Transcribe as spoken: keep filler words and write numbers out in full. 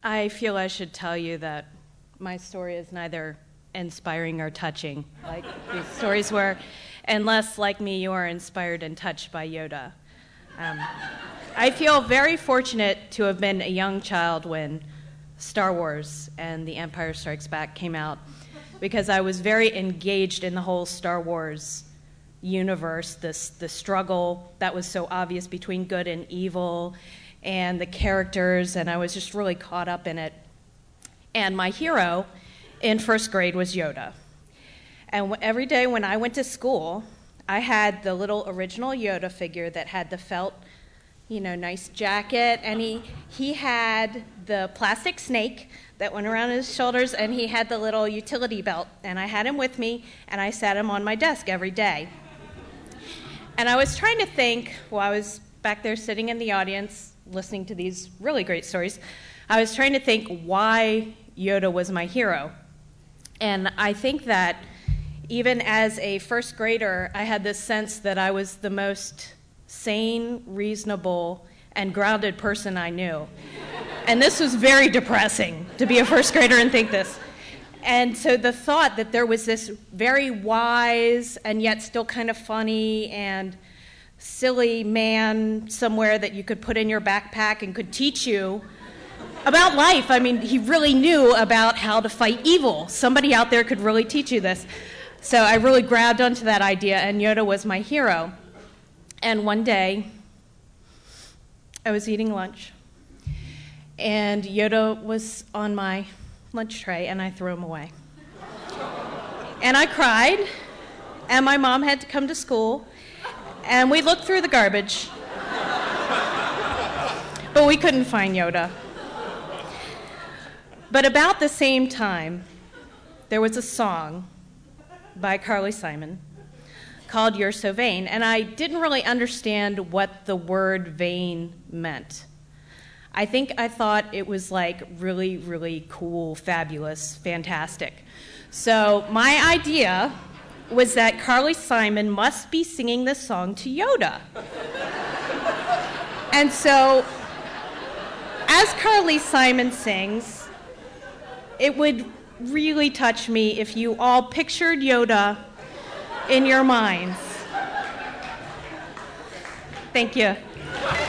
I feel I should tell you that my story is neither inspiring or touching, like these stories were, unless, like me, you are inspired and touched by Yoda. Um, I feel very fortunate to have been a young child when Star Wars and The Empire Strikes Back came out, because I was very engaged in the whole Star Wars universe, this the struggle that was so obvious between good and evil, and the characters, and I was just really caught up in it. And my hero in first grade was Yoda. And every day when I went to school, I had the little original Yoda figure that had the felt, you know, nice jacket, and he, he had the plastic snake that went around his shoulders, and he had the little utility belt, and I had him with me, and I sat him on my desk every day. And I was trying to think, while I was back there sitting in the audience, listening to these really great stories, I was trying to think why Yoda was my hero. And I think that even as a first grader, I had this sense that I was the most sane, reasonable, and grounded person I knew. And this was very depressing, to be a first grader and think this. And so the thought that there was this very wise and yet still kind of funny and silly man somewhere that you could put in your backpack and could teach you about life. I mean, he really knew about how to fight evil. Somebody out there could really teach you this. So I really grabbed onto that idea, and Yoda was my hero. And one day, I was eating lunch, and Yoda was on my lunch tray, and I threw him away. And I cried, and my mom had to come to school, and we looked through the garbage, but we couldn't find Yoda. But about the same time, there was a song by Carly Simon called You're So Vain, and I didn't really understand what the word vain meant. I think I thought it was like really, really cool, fabulous, fantastic. So my idea was that Carly Simon must be singing this song to Yoda. And so, as Carly Simon sings, it would really touch me if you all pictured Yoda in your minds. Thank you.